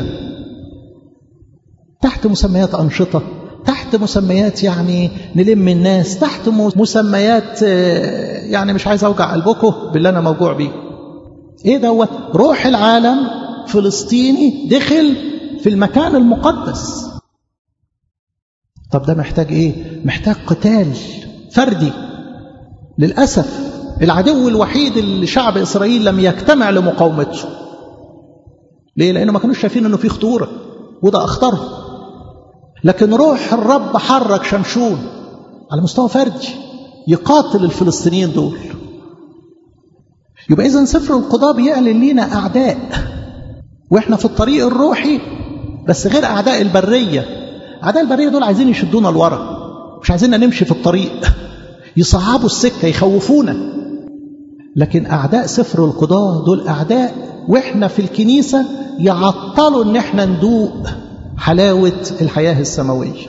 S1: تحت مسميات أنشطة، تحت مسميات يعني نلم الناس، تحت مسميات يعني مش عايز أوجع قلبكم باللي أنا موجوع بيه. إيه دوت؟ روح العالم فلسطيني دخل في المكان المقدس. طب ده محتاج إيه؟ محتاج قتال فردي. للأسف العدو الوحيد اللي شعب إسرائيل لم يجتمع لمقاومته. ليه؟ لأنه ما كانوش شايفين أنه في خطورة، وده أخطره. لكن روح الرب حرك شمشون على مستوى فردي يقاتل الفلسطينيين دول. يبقى إذن سفر القضاء بيعلن لنا أعداء، وإحنا في الطريق الروحي، بس غير أعداء البرية. أعداء البرية دول عايزين يشدونا لورا، مش عايزيننا نمشي في الطريق، يصعبوا السكة، يخوفونا. لكن أعداء سفر القضاء دول أعداء وإحنا في الكنيسة يعطلوا إن إحنا ندوق حلاوة الحياة السماوية.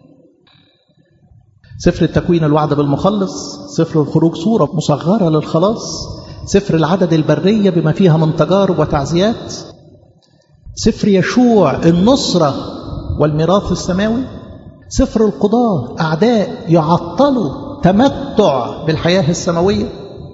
S1: سفر التكوين الوعد بالمخلص، سفر الخروج صورة مصغرة للخلاص، سفر العدد البرية بما فيها من تجارب وتعزيات، سفر يشوع النصرة والميراث السماوي، سفر القضاء أعداء يعطلوا تمتع بالحياة السماوية.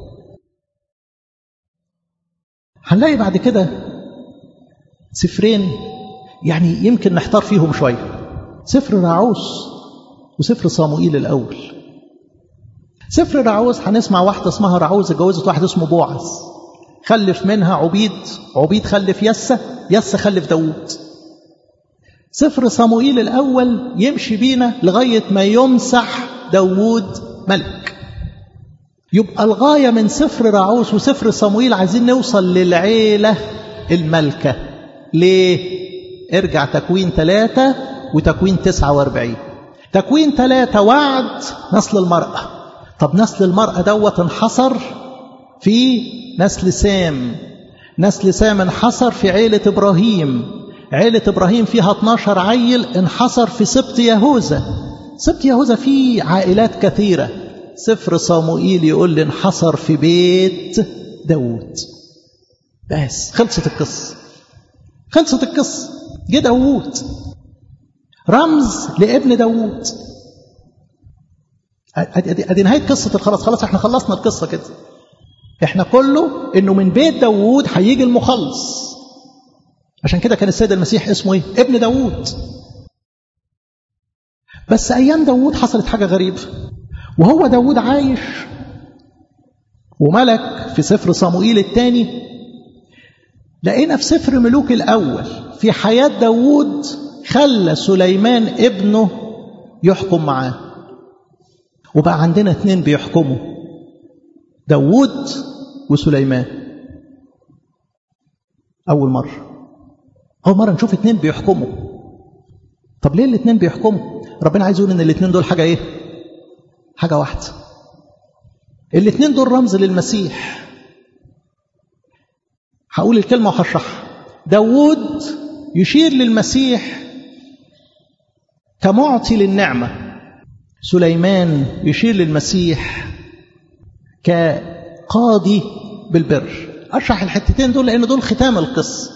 S1: هنلاقي بعد كده سفرين يعني يمكن نحتار فيهم شوية، سفر رعوس وسفر صموئيل الأول. سفر رعوس هنسمع واحدة اسمها رعوس اتجوزت واحد اسمه بوعز، خلف منها عبيد، عبيد خلف يسة، يسة خلف داود. سفر صموئيل الأول يمشي بينا لغاية ما يمسح داوود ملك. يبقى الغاية من سفر راعوث وسفر صموئيل عايزين نوصل للعيلة الملكة. ليه؟ ارجع تكوين ثلاثة وتكوين تسعة واربعين. تكوين ثلاثة وعد نسل المرأة. طب نسل المرأة دوت انحصر في نسل سام. نسل سام انحصر في عيلة إبراهيم. عيلة إبراهيم فيها اتناشر عيل انحصر في سبط يهوذا. سبط يهوذا فيه عائلات كثيرة. سفر صموئيل يقول لي انحصر في بيت داود. بس خلصت القصة. خلصت القصة. جه داود رمز لابن داود. ادي نهاية قصة الخلاص. خلاص احنا خلصنا القصة كده. احنا كله انه من بيت داود هيجي المخلص. عشان كده كان السيد المسيح اسمه ايه؟ ابن داود. بس ايام داود حصلت حاجة غريبة. وهو داود عايش وملك في سفر صموئيل الثاني، لقينا في سفر ملوك الأول في حياة داود خلى سليمان ابنه يحكم معاه. وبقى عندنا اتنين بيحكموا، داود وسليمان. أول مرة أول مرة نشوف اتنين بيحكموا. طب ليه الاتنين بيحكموا؟ ربنا عايز يقول إن الاتنين دول حاجة إيه؟ حاجة واحدة. الاتنين دول رمز للمسيح. هقول الكلمة وهشرحها. داود يشير للمسيح كمعطي للنعمة. سليمان يشير للمسيح كقاضي بالبر. أشرح الحتتين دول لأن دول ختام القصة.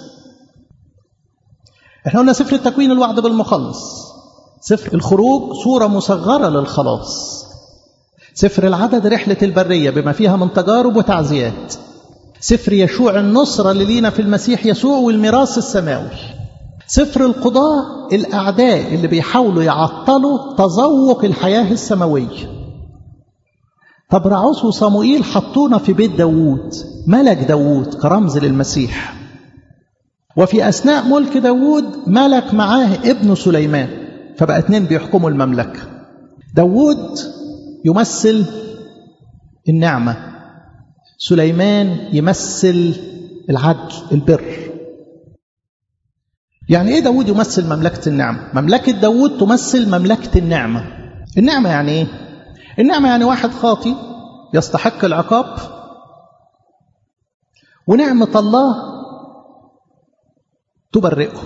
S1: احنا قلنا سفر التكوين الوعد بالمخلص. سفر الخروج صورة مصغرة للخلاص. سفر العدد رحلة البرية بما فيها من تجارب وتعزيات. سفر يشوع النصرة اللي لينا في المسيح يسوع والميراث السماوي. سفر القضاء الأعداء اللي بيحاولوا يعطلوا تذوق الحياة السماوية. طب راعوث وصموئيل حطونا في بيت داود، ملك داود كرمز للمسيح. وفي أثناء ملك داود ملك معاه ابن سليمان، فبقى اتنين بيحكموا المملكة. داود يمثل النعمة، سليمان يمثل العدل البر. يعني ايه داود يمثل مملكة النعمة؟ مملكة داود تمثل مملكة النعمة. النعمة يعني ايه؟ النعمة يعني واحد خاطي يستحق العقاب، ونعمة الله تبرئه.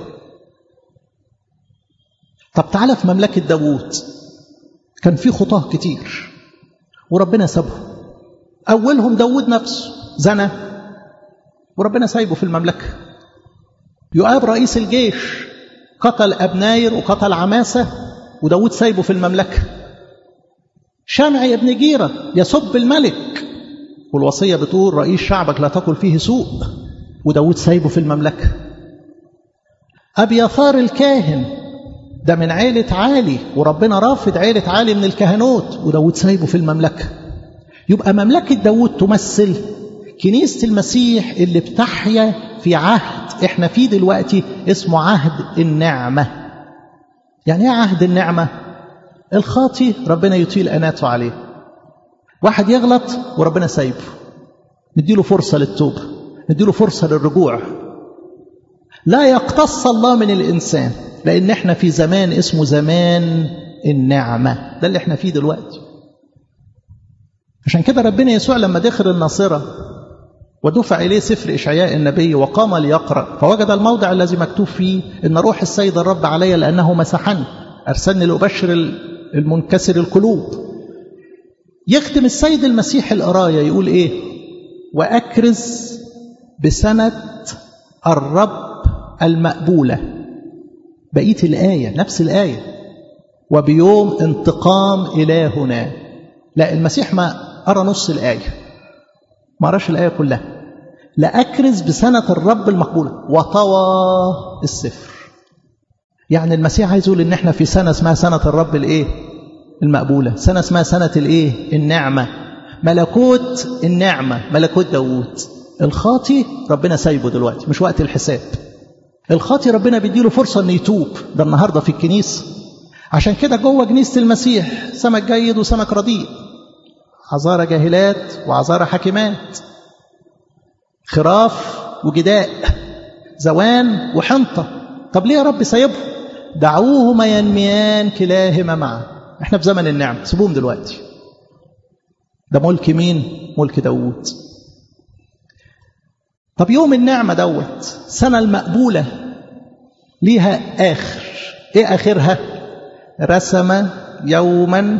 S1: طب تعالى في مملكة داود كان في خطاه كتير وربنا سابه. أولهم داود نفسه زنى وربنا سايبه في المملكة. يؤاب رئيس الجيش قتل أبناير وقتل عماسة وداود سايبه في المملكة. شمعي ابن جيرة يسب الملك والوصية بتقول رئيس شعبك لا تقل فيه سوء وداود سايبه في المملكة. أبياثار الكاهن ده من عيلة عالي وربنا رافض عيلة عالي من الكهنوت وداود سايبه في المملكة. يبقى مملكة داود تمثل كنيسة المسيح اللي بتحيا في عهد احنا فيه دلوقتي اسمه عهد النعمة. يعني ايه عهد النعمة؟ الخاطي ربنا يطيل أناته عليه. واحد يغلط وربنا سايبه، نديله فرصة للتوبة، نديله فرصة للرجوع. لا يقتص الله من الإنسان، لأن احنا في زمان اسمه زمان النعمة. ده اللي احنا فيه دلوقتي. عشان كده ربنا يسوع لما دخل الناصرة ودفع إليه سفر إشعياء النبي وقام ليقرأ، فوجد الموضع الذي مكتوب فيه إن روح السيد الرب علي لأنه مسحني أرسلني لأبشر المنكسر القلوب. يختم السيد المسيح القراية يقول إيه؟ وأكرز بسنة الرب المقبولة. بقية الآية نفس الآية، وبيوم انتقام إلهنا. لا، المسيح ما قرأ نص الآية، ما قراش الآية كلها. لأكرز بسنة الرب المقبولة وطوى السفر. يعني المسيح عايز يقول إن احنا في سنة اسمها سنة الرب الإيه؟ المقبولة. سنة اسمها سنة الإيه؟ النعمة. ملكوت النعمة، ملكوت داود. الخاطي ربنا سايبه دلوقتي، مش وقت الحساب. الخاطي ربنا بيديله فرصة أن يتوب. ده النهاردة في الكنيسة. عشان كده جوه كنيسة المسيح سمك جيد وسمك رديء، عذارى جاهلات وعذارى حكيمات، خراف وجداء، زوان وحنطة. طب ليه يا رب سايبهم؟ دعوهما ينميان كلاهما معا. احنا في زمن النعمة، سيبوهم دلوقتي. ده ملك مين؟ ملك داود. طب يوم النعمة دوت سنة المقبولة ليها آخر. ايه آخرها؟ رسم يوما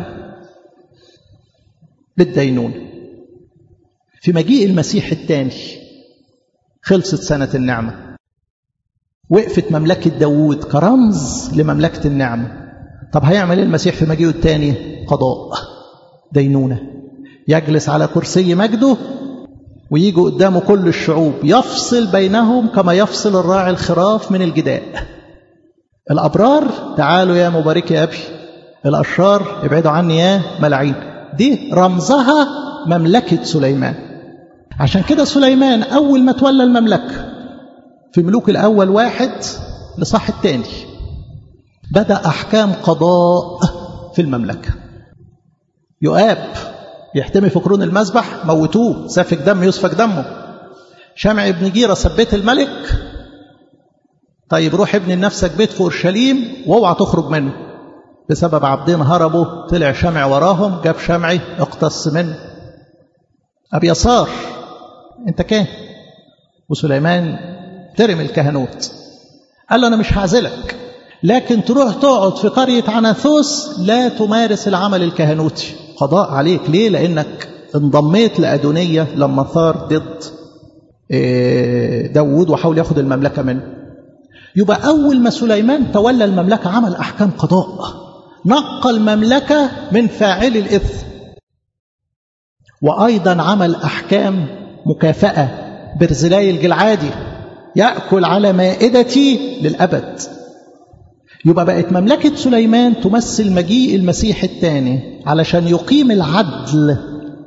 S1: للدينونة. في مجيء المسيح الثاني خلصت سنة النعمة، وقفت مملكة داود كرمز لمملكة النعمة. طب هيعمل المسيح في مجيئه الثاني؟ قضاء، دينونة. يجلس على كرسي مجده ويجي قدامه كل الشعوب، يفصل بينهم كما يفصل الراعي الخراف من الجداء. الأبرار تعالوا يا مبارك يا أبي، الأشرار ابعدوا عني يا ملعين. دي رمزها مملكة سليمان. عشان كده سليمان أول ما تولى المملكة في ملوك الأول واحد لصح الثاني بدأ أحكام قضاء في المملكة. يؤاب يحتمي في قرون المذبح، موتوه، سفك دم يسفك دمه. شمع ابن جيرة ثبت الملك، طيب روح ابن لنفسك بيت في اورشليم واوعى تخرج منه. بسبب عبدين هربوا، طلع شمع وراهم، جاب شمعي اقتص منه. ابي يسار انت كاهن، وسليمان ترم الكهنوت، قال له انا مش هعزلك، لكن تروح تقعد في قرية عناثوس لا تمارس العمل الكهنوتي. قضاء عليك. ليه؟ لأنك انضميت لأدونية لما ثار ضد داود وحاول ياخد المملكة منه. يبقى أول ما سليمان تولى المملكة عمل أحكام قضاء، نقى المملكة من فاعل الإثم، وأيضا عمل أحكام مكافأة. برزلاي الجلعادي يأكل على مائدتي للأبد. يبقى بقت مملكة سليمان تمثل مجيء المسيح الثاني علشان يقيم العدل.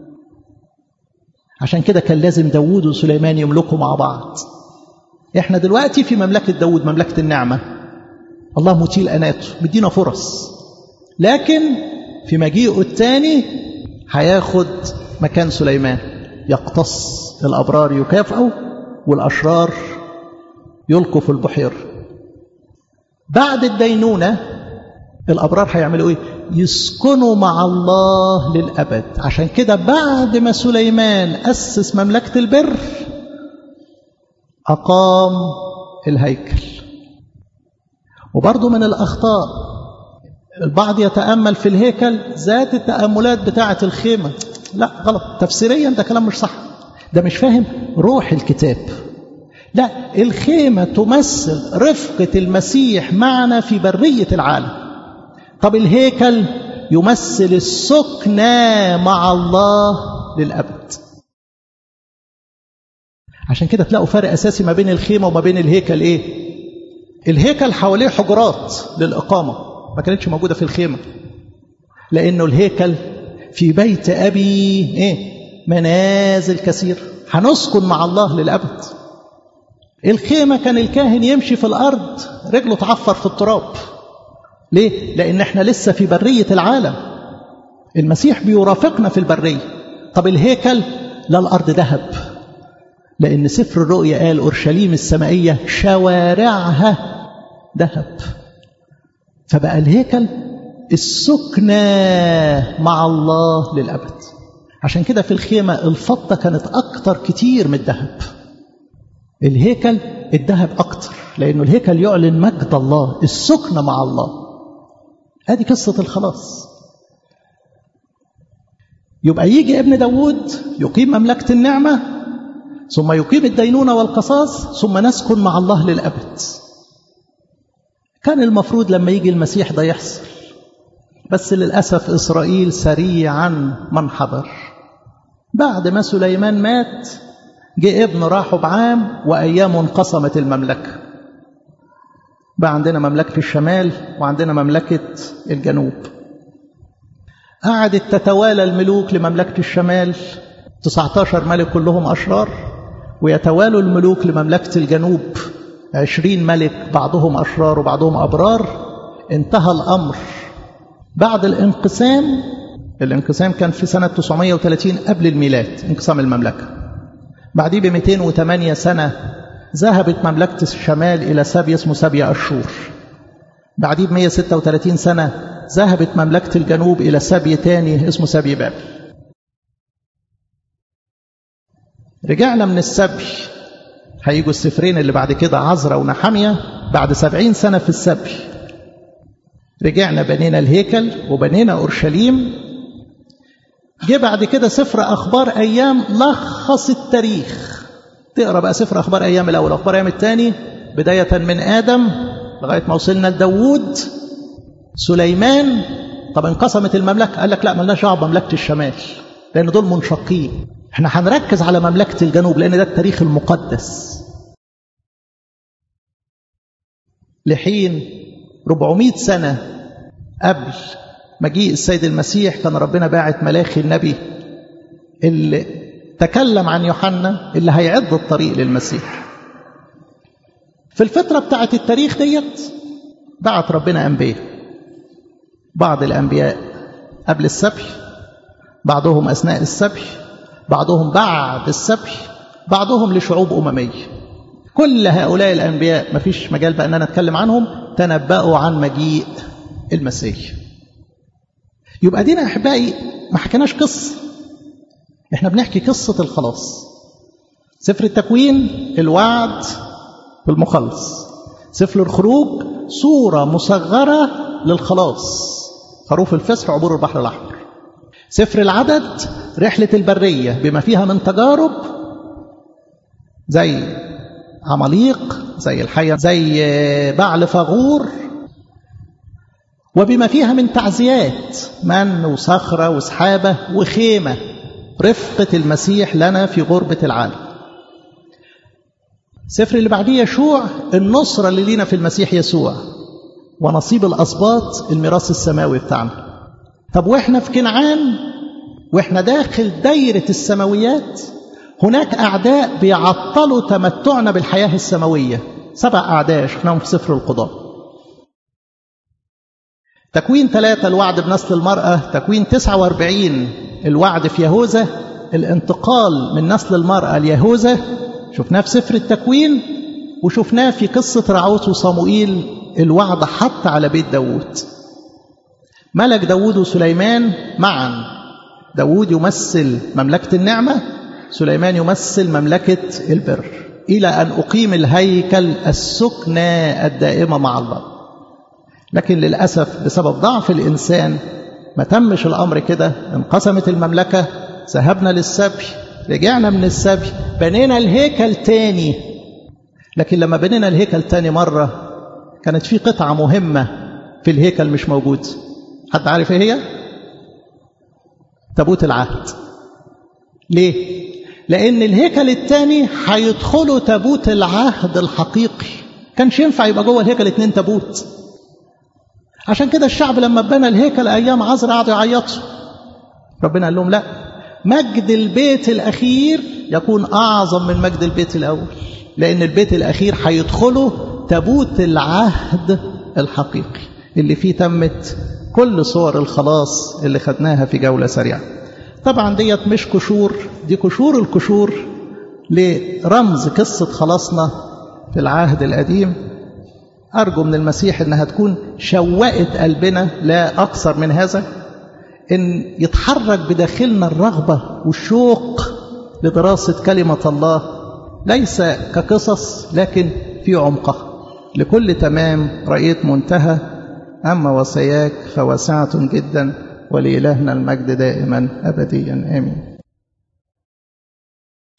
S1: عشان كده كان لازم داود وسليمان يملكوا مع بعض. احنا دلوقتي في مملكة داود، مملكة النعمة. الله مطيل أناته، مدينا فرص، لكن في مجيئه الثاني هياخد مكان سليمان، يقتص. الأبرار يكافئوا والأشرار يلقوا في البحير. بعد الدينونة الأبرار هيعملوا إيه؟ يسكنوا مع الله للأبد. عشان كده بعد ما سليمان أسس مملكة البر أقام الهيكل. وبرضو من الأخطاء البعض يتأمل في الهيكل ذات التأملات بتاعة الخيمة. لا، غلط تفسيريا، ده كلام مش صح، ده مش فاهم روح الكتاب. لا، الخيمة تمثل رفقة المسيح معنا في برية العالم. طب الهيكل يمثل السكنة مع الله للأبد. عشان كده تلاقوا فرق أساسي ما بين الخيمة وما بين الهيكل. إيه؟ الهيكل حواليه حجرات للإقامة، ما كانتش موجودة في الخيمة، لأنه الهيكل في بيت أبي إيه؟ منازل كثير، هنسكن مع الله للأبد. الخيمة كان الكاهن يمشي في الأرض رجله تعفر في التراب. ليه؟ لأن احنا لسه في برية العالم، المسيح بيرافقنا في البرية. طب الهيكل لا، الأرض ذهب، لأن سفر الرؤيا قال أورشليم السمائية شوارعها ذهب. فبقى الهيكل السكنة مع الله للأبد. عشان كده في الخيمة الفضة كانت أكتر كتير من الذهب. الهيكل الذهب أكتر، لأنه الهيكل يعلن مجد الله، السكنة مع الله. هذه قصة الخلاص. يبقى يجي ابن داود يقيم مملكة النعمة، ثم يقيم الدينونة والقصاص، ثم نسكن مع الله للأبد. كان المفروض لما يجي المسيح ده يحصل، بس للأسف إسرائيل سريعا من حضر. بعد ما سليمان مات جاء ابن راحوا بعام وأيام انقسمت المملكة. بقى عندنا مملكة الشمال وعندنا مملكة الجنوب. قعدت تتوالى الملوك لمملكة الشمال، تسعة عشر ملك كلهم أشرار، ويتوالوا الملوك لمملكة الجنوب عشرين ملك بعضهم أشرار وبعضهم أبرار. انتهى الأمر بعد الانقسام. الانقسام كان في سنة تسعمائة وثلاثين قبل الميلاد، انقسام المملكة. بعديه ب مئتين وثمانية سنة ذهبت مملكة الشمال إلى سبي اسمه سبي أشور. بعديه ب مئة وستة وثلاثين سنة ذهبت مملكة الجنوب إلى سبي تاني اسمه سبي بابل. رجعنا من السبي، هيجوا السفرين اللي بعد كده عزرا ونحمية بعد سبعين سنة في السبي. رجعنا بنينا الهيكل وبنينا أورشليم. جه بعد كده سفر أخبار أيام لخص التاريخ. تقرأ بقى سفر أخبار أيام الأول وأخبار أيام الثاني بداية من آدم لغاية ما وصلنا لداوود سليمان. طب انقسمت المملكة، قال لك لا ملناش دعوة بمملكة الشمال لأن دول منشقين، احنا هنركز على مملكة الجنوب لأن ده التاريخ المقدس. لحين أربعمائة سنة قبل مجيء السيد المسيح كان ربنا باعت ملاخي النبي اللي تكلم عن يوحنا اللي هيعد الطريق للمسيح. في الفترة بتاعت التاريخ ديت بعت ربنا أنبياء، بعض الأنبياء قبل السبي، بعضهم أثناء السبي، بعضهم بعد السبي، بعضهم لشعوب أممية. كل هؤلاء الأنبياء ما فيش مجال بقى أن أنا أتكلم عنهم، تنبأوا عن مجيء المسيح. يبقى دينا أحبائي ما حكيناش قصة، احنا بنحكي قصة الخلاص. سفر التكوين الوعد بالمخلص، سفر الخروج صورة مصغرة للخلاص، خروف الفسح عبور البحر الأحمر. سفر العدد رحلة البرية بما فيها من تجارب زي عماليق، زي الحية، زي بعل فغور، وبما فيها من تعزيات من وصخرة وسحابة وخيمة، رفقة المسيح لنا في غربة العالم. سفر اللي بعديه يشوع النصرة اللي لينا في المسيح يسوع ونصيب الأسباط الميراث السماوي بتاعنا. طب وإحنا في كنعان وإحنا داخل دايرة السماويات هناك أعداء بيعطلوا تمتعنا بالحياة السماوية. سبع أعداء شفناهم في سفر القضاء. تكوين ثلاثة الوعد بنسل المرأة، تكوين تسعة وأربعين الوعد في يهوذا، الانتقال من نسل المرأة ليهوذا شفناه في سفر التكوين، وشفناه في قصة رعوت وصموئيل الوعد حتى على بيت داود. ملك داود وسليمان معا، داود يمثل مملكة النعمة، سليمان يمثل مملكة البر، إلى أن أقيم الهيكل السكنى الدائمة مع الله. لكن للأسف بسبب ضعف الإنسان ما تمش الأمر كده، انقسمت المملكة، ذهبنا للسبي، رجعنا من السبي، بنينا الهيكل تاني. لكن لما بنينا الهيكل تاني مرة كانت في قطعة مهمة في الهيكل مش موجود. حد عارف ايه هي؟ تابوت العهد. ليه؟ لأن الهيكل التاني هيدخلوا تابوت العهد الحقيقي، كانش ينفع يبقى جوه الهيكل اتنين تابوت. عشان كده الشعب لما بنى الهيكل أيام عزرا قعدوا يعيطوا. ربنا قال لهم لا، مجد البيت الأخير يكون أعظم من مجد البيت الأول، لأن البيت الأخير هيدخله تابوت العهد الحقيقي اللي فيه تمت كل صور الخلاص اللي خدناها في جولة سريعة. طبعا ديت مش كشور، دي كشور الكشور لرمز قصة خلاصنا في العهد القديم. أرجو من المسيح أنها تكون شوقت قلبنا لا أكثر من هذا، إن يتحرك بداخلنا الرغبة والشوق لدراسة كلمة الله، ليس كقصص لكن في عمقها. لكل تمام رأيت منتهى، أما وصاياك فواسعة جدا، ولإلهنا المجد دائما أبديا آمين.